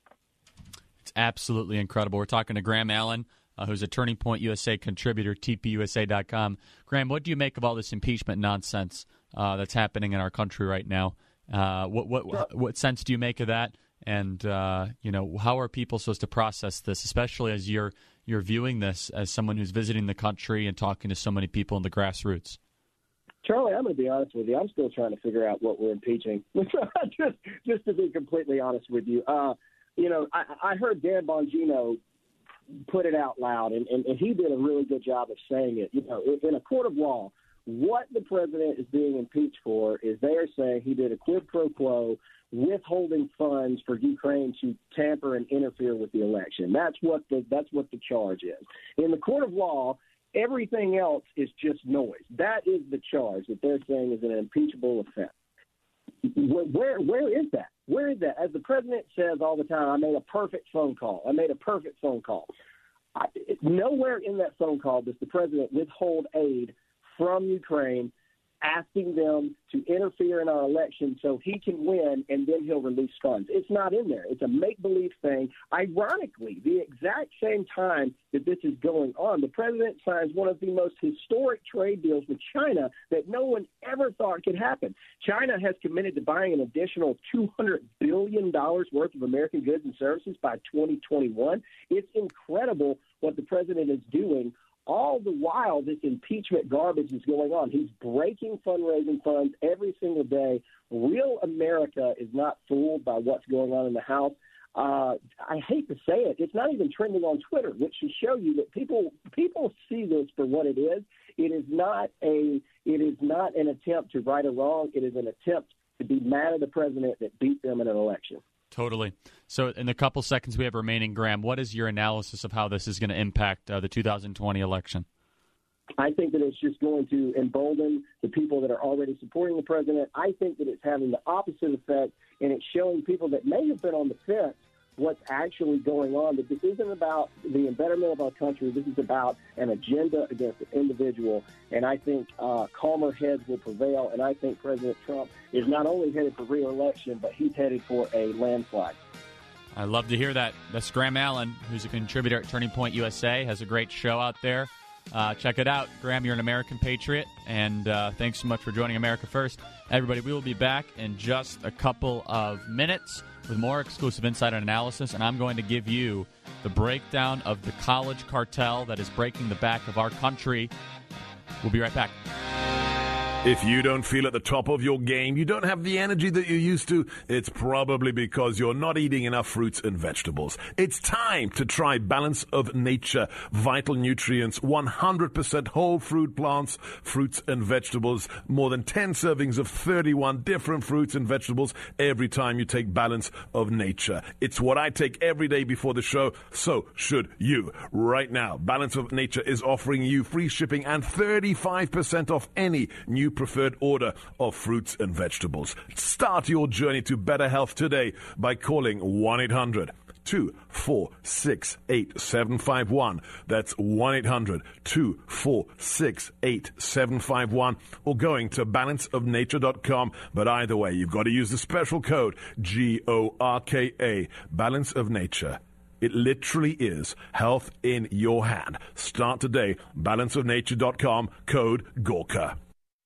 It's absolutely incredible. We're talking to Graham Allen, uh, who's a Turning Point U S A contributor, T P U S A dot com. Graham, what do you make of all this impeachment nonsense uh, that's happening in our country right now? Uh, what, what, what sense do you make of that? And, uh, you know, how are people supposed to process this, especially as you're you're viewing this as someone who's visiting the country and talking to so many people in the grassroots? Charlie, I'm going to be honest with you. I'm still trying to figure out what we're impeaching, just just to be completely honest with you. Uh, you know, I, I heard Dan Bongino put it out loud, and, and, and he did a really good job of saying it. You know, in a court of law, What the president is being impeached for is they are saying he did a quid pro quo, withholding funds for Ukraine to tamper and interfere with the election. That's what the that's what the charge is. In the court of law, everything else is just noise. That is the charge that they're saying is an impeachable offense. Where, where where is that? Where is that? As the president says all the time, I made a perfect phone call. I made a perfect phone call. I, nowhere in that phone call does the president withhold aid from Ukraine, asking them to interfere in our election so he can win and then he'll release funds. It's not in there. It's a make-believe thing. Ironically, the exact same time that this is going on, the president signs one of the most historic trade deals with China that no one ever thought could happen. China has committed to buying an additional two hundred billion dollars worth of American goods and services by twenty twenty-one. It's incredible what the president is doing. All the while, this impeachment garbage is going on. He's breaking fundraising funds every single day. Real America is not fooled by what's going on in the House. Uh, I hate to say it. It's not even trending on Twitter, which should show you that people people see this for what it is. It is not a it is not an attempt to right a wrong. It is an attempt to be mad at the president that beat them in an election. Totally. So in the couple seconds we have remaining, Graham, what is your analysis of how this is going to impact uh, the two thousand twenty election? I think that it's just going to embolden the people that are already supporting the president. I think that it's having the opposite effect, and it's showing people that may have been on the fence what's actually going on. That this isn't about the betterment of our country. This is about an agenda against an individual. And I think uh, calmer heads will prevail. And I think President Trump is not only headed for re-election, but he's headed for a landslide. I love to hear that. That's Graham Allen, who's a contributor at Turning Point U S A, has a great show out there. Uh, check it out. Graham, you're an American patriot, and uh, thanks so much for joining America First. Everybody, we will be back in just a couple of minutes with more exclusive insight and analysis, and I'm going to give you the breakdown of the college cartel that is breaking the back of our country. We'll be right back. If you don't feel at the top of your game, you don't have the energy that you used to, it's probably because you're not eating enough fruits and vegetables. It's time to try Balance of Nature. Vital nutrients, one hundred percent whole fruit plants, fruits and vegetables, more than ten servings of thirty-one different fruits and vegetables every time you take Balance of Nature. It's what I take every day before the show, so should you. Right now, Balance of Nature is offering you free shipping and thirty-five percent off any new preferred order of fruits and vegetables. Start your journey to better health today by calling one eight hundred two four six eight seven five one. That's one eight hundred two four six eight seven five one, or going to balance of nature dot com. But either way, you've got to use the special code G O R K A, Balance of Nature. It literally is health in your hand. Start today, balance of nature dot com, code Gorka.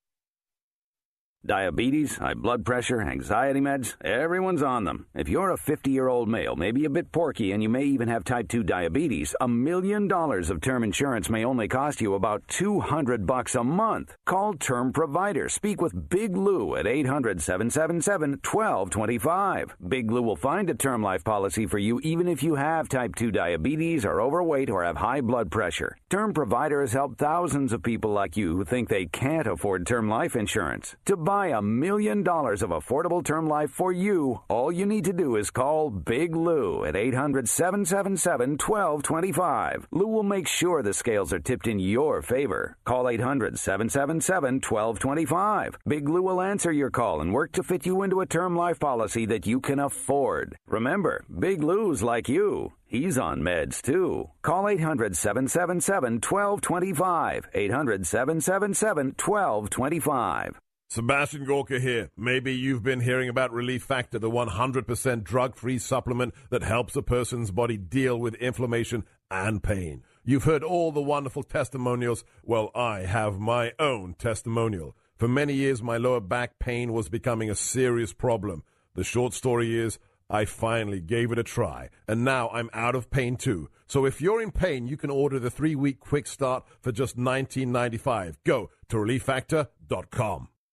Diabetes, high blood pressure, anxiety meds, everyone's on them. If you're a fifty-year-old male, maybe a bit porky, and you may even have type two diabetes, a million dollars of term insurance may only cost you about two hundred bucks a month. Call Term Provider. Speak with Big Lou at eight hundred, seven seven seven, one two two five. Big Lou will find a term life policy for you even if you have type two diabetes, are overweight, or have high blood pressure. Term Provider has helped thousands of people like you who think they can't afford term life insurance. To buy a million dollars of affordable term life for you, all you need to do is call Big Lou at eight hundred, seven seven seven, one two two five. Lou will make sure the scales are tipped in your favor. Call eight hundred, seven seven seven, one two two five. Big Lou will answer your call and work to fit you into a term life policy that you can afford. Remember, Big Lou's like you. He's on meds, too. Call eight hundred, seven seven seven, one two two five. eight hundred, seven seven seven, one two two five. Sebastian Gorka here. Maybe you've been hearing about Relief Factor, the one hundred percent drug-free supplement that helps a person's body deal with inflammation and pain. You've heard all the wonderful testimonials. Well, I have my own testimonial. For many years, my lower back pain was becoming a serious problem. The short story is, I finally gave it a try, and now I'm out of pain too. So if you're in pain, you can order the three-week quick start for just nineteen ninety-five. Go to relief factor dot com.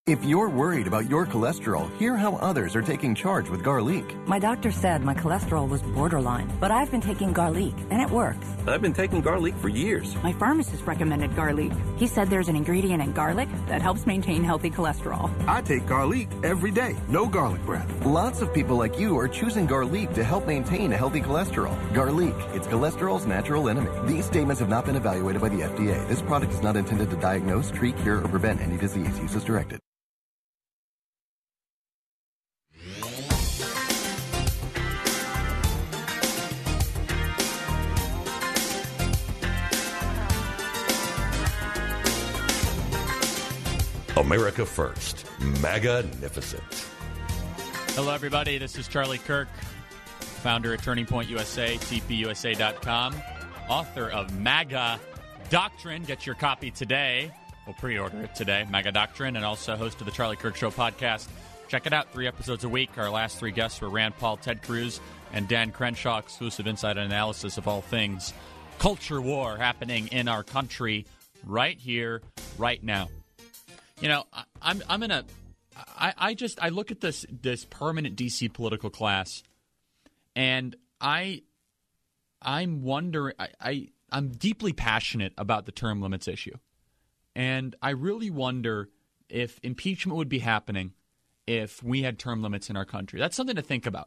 If you're worried about your cholesterol, hear how others are taking charge with Garlic. My doctor said my cholesterol was borderline, but I've been taking Garlic, and it works. I've been taking Garlic for years. My pharmacist recommended Garlic. He said there's an ingredient in garlic that helps maintain healthy cholesterol. I take Garlic every day. No garlic breath. Lots of people like you are choosing Garlic to help maintain a healthy cholesterol. Garlic, it's cholesterol's natural enemy. These statements have not been evaluated by the F D A. This product is not intended to diagnose, treat, cure, or prevent any disease. Use as directed. America First, Magnificent. Hello, everybody. This is Charlie Kirk, founder at Turning Point U S A, T P U S A dot com, author of MAGA Doctrine. Get your copy today. We'll pre-order it today, MAGA Doctrine, and also host of the Charlie Kirk Show podcast. Check it out, three episodes a week. Our last three guests were Rand Paul, Ted Cruz, and Dan Crenshaw, exclusive insight and analysis of all things culture war happening in our country right here, right now. You know, I, I'm I'm in a I, I just I look at this this permanent D C political class, and I I'm wondering I, I I'm deeply passionate about the term limits issue, and I really wonder if impeachment would be happening if we had term limits in our country. That's something to think about.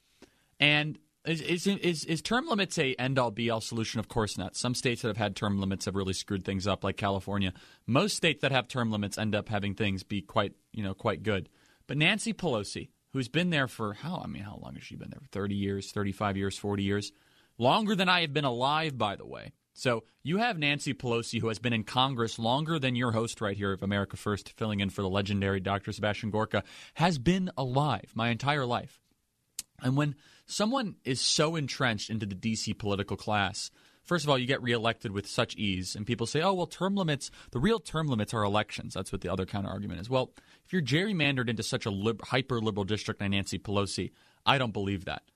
And is is is, is term limits a end-all be-all solution? Of course not. Some states that have had term limits have really screwed things up, like California. Most states that have term limits end up having things be quite, you know, quite good. But Nancy Pelosi, who's been there for how? I mean, how long has she been there? thirty years, thirty-five years, forty years? Longer than I have been alive, by the way. So you have Nancy Pelosi, who has been in Congress longer than your host right here of America First, filling in for the legendary Doctor Sebastian Gorka, has been alive my entire life. And when someone is so entrenched into the D C political class, first of all, you get reelected with such ease, and people say, oh, well, term limits, the real term limits are elections. That's what the other counter-argument is. Well, if you're gerrymandered into such a lib- hyper-liberal district like Nancy Pelosi, I don't believe that.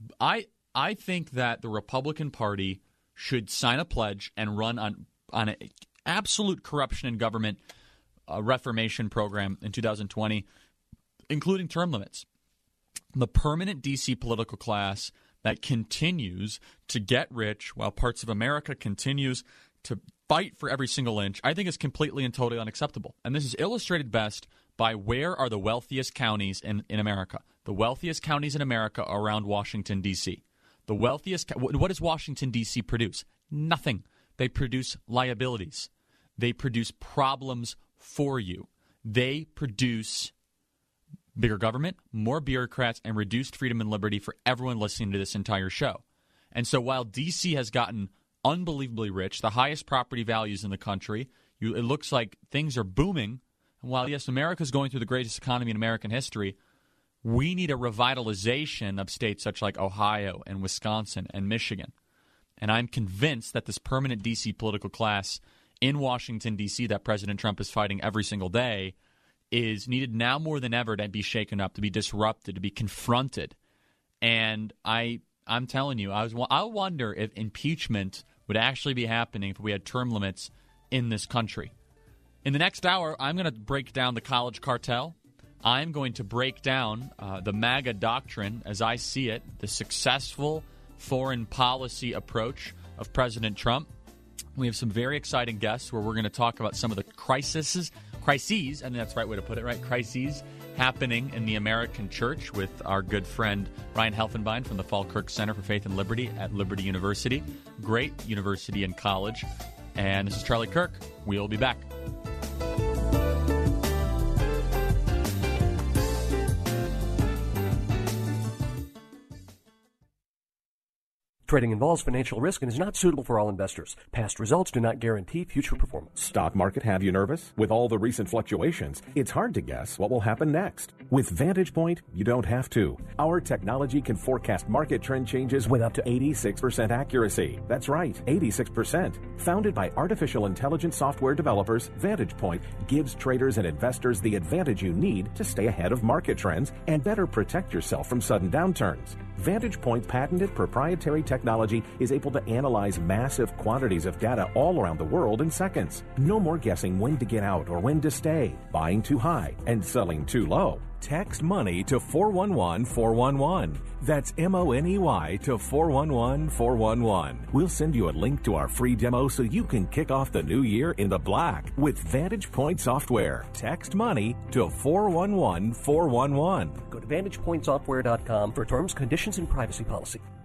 I I think that the Republican Party should sign a pledge and run on, on an absolute corruption in government uh, reformation program in two thousand twenty, including term limits. The permanent D C political class that continues to get rich while parts of America continues to fight for every single inch, I think is completely and totally unacceptable. And this is illustrated best by where are the wealthiest counties in, in America. The wealthiest counties in America are around Washington, D C. The wealthiest – what does Washington, D C produce? Nothing. They produce liabilities. They produce problems for you. They produce – bigger government, more bureaucrats, and reduced freedom and liberty for everyone listening to this entire show. And so while D C has gotten unbelievably rich, the highest property values in the country, you, it looks like things are booming. And while, yes, America is going through the greatest economy in American history, we need a revitalization of states such like Ohio and Wisconsin and Michigan. And I'm convinced that this permanent D C political class in Washington, D C that President Trump is fighting every single day is needed now more than ever to be shaken up, to be disrupted, to be confronted. And I, I'm telling you, I was I wonder if impeachment would actually be happening if we had term limits in this country. In the next hour, I'm going to break down the college cartel. I'm going to break down uh, the MAGA doctrine as I see it, the successful foreign policy approach of President Trump. We have some very exciting guests where we're going to talk about some of the crises Crises, and that's the right way to put it, right? Crises happening in the American church with our good friend Ryan Helfenbein from the Falkirk Center for Faith and Liberty at Liberty University. Great university and college. And this is Charlie Kirk. We'll be back. Trading involves financial risk and is not suitable for all investors. Past results do not guarantee future performance. Stock market have you nervous? With all the recent fluctuations, it's hard to guess what will happen next. With Vantage Point, you don't have to. Our technology can forecast market trend changes with up to eighty-six percent accuracy. That's right, eighty-six percent. Founded by artificial intelligence software developers, Vantage Point gives traders and investors the advantage you need to stay ahead of market trends and better protect yourself from sudden downturns. VantagePoint patented proprietary technology is able to analyze massive quantities of data all around the world in seconds. No more guessing when to get out or when to stay, buying too high and selling too low. Text money to four one one four one one. That's M O N E Y to four one one four one one. We'll send you a link to our free demo so you can kick off the new year in the black with VantagePoint software. Text money to four one one four one one. Go to vantage point software dot com for terms, conditions, and privacy policy.